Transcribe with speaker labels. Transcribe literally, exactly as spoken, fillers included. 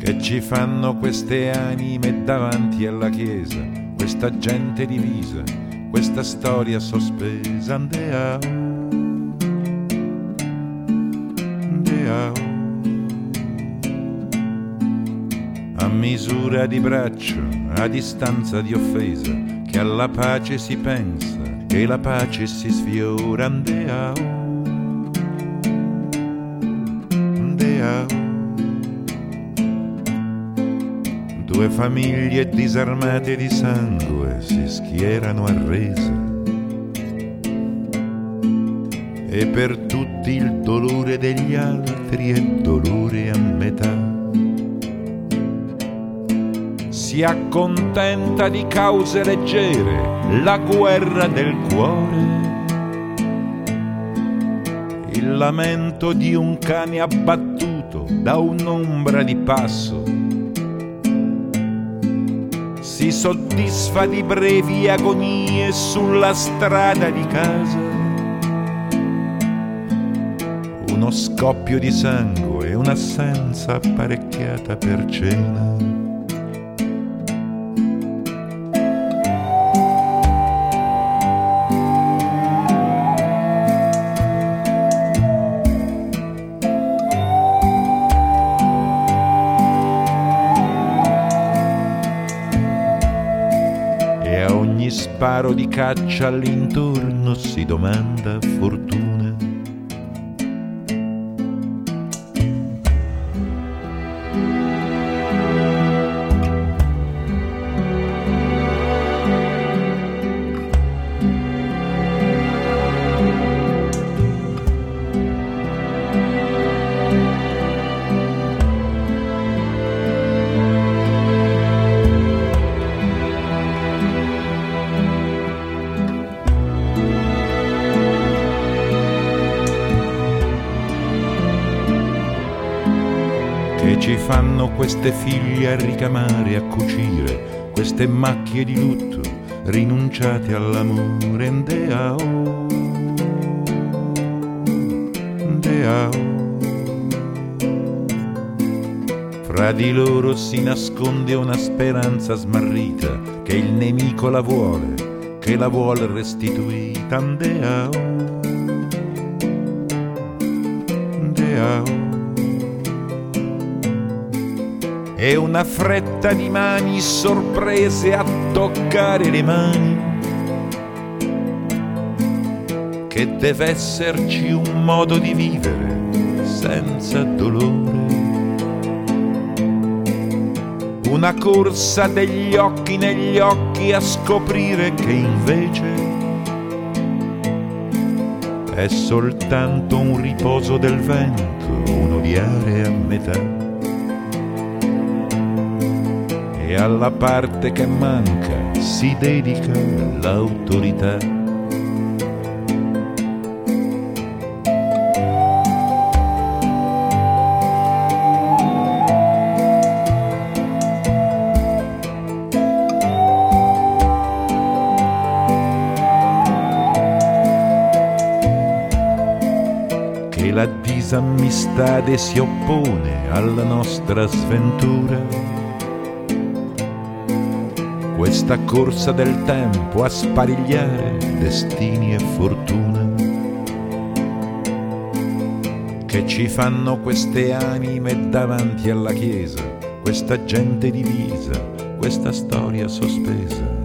Speaker 1: Che ci fanno queste anime davanti alla chiesa, questa gente divisa, questa storia sospesa. Andeao, andeao, a misura di braccio, a distanza di offesa, che alla pace si pensa, che la pace si sfiora. Andeao, andeao. Due famiglie disarmate di sangue si schierano arrese, e per tutti il dolore degli altri è dolore a metà. Si accontenta di cause leggere la guerra del cuore, il lamento di un cane abbattuto da un'ombra di passo. Si soddisfa di brevi agonie sulla strada di casa. Uno scoppio di sangue e un'assenza apparecchiata per cena. Sparo di caccia all'intorno si domanda fortuna. Che ci fanno queste figlie a ricamare, a cucire, queste macchie di lutto rinunciate all'amore. Andeao, andeao. Fra di loro si nasconde una speranza smarrita, che il nemico la vuole, che la vuole restituita. Andeao, andeao. E una fretta di mani sorprese a toccare le mani, che deve esserci un modo di vivere senza dolore. Una corsa degli occhi negli occhi a scoprire che invece è soltanto un riposo del vento, un odiare a metà. E alla parte che manca si dedica l'autorità. Che la disammistade si oppone alla nostra sventura. Questa corsa del tempo a sparigliare destini e fortuna, che ci fanno queste anime davanti alla chiesa, questa gente divisa, questa storia sospesa.